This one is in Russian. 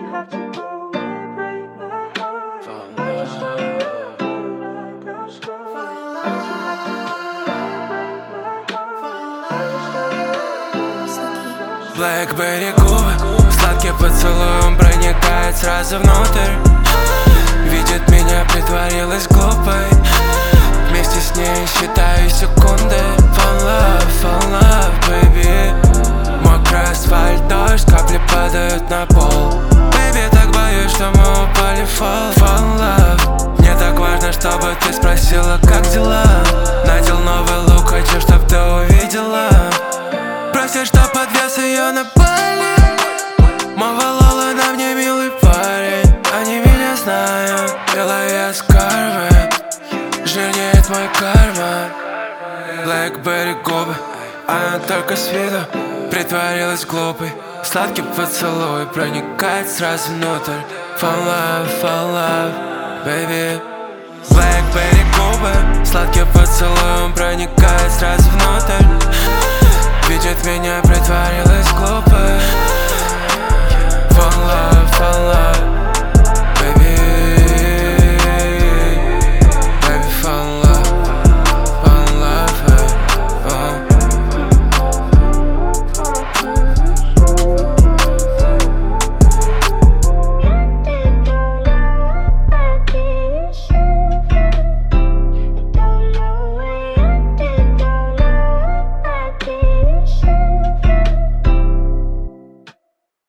Blackberry губы, сладкий поцелуй, он проникает сразу внутрь. Видит меня, притворилась глупой. Вместе с ней считаю секунды. Fall love, baby. Мокрый асфальт, дождь, капли падают на пол. Baby, так боюсь, что мы упали. Fall love. Мне так важно, чтобы ты спросила, как дела. Надел новый лук, хочу, чтоб ты увидела. Просишь, что подвез ее на Бали. Мавалала на мне милый парень. Они меня знают, белая скарбы. Жирнеет мой карман. Blackberry губы, она только с виду притворилась глупой. Сладкий поцелуй проникает сразу внутрь. Fall love, baby. Blackberry губы, сладкий поцелуй, он проникает сразу внутрь.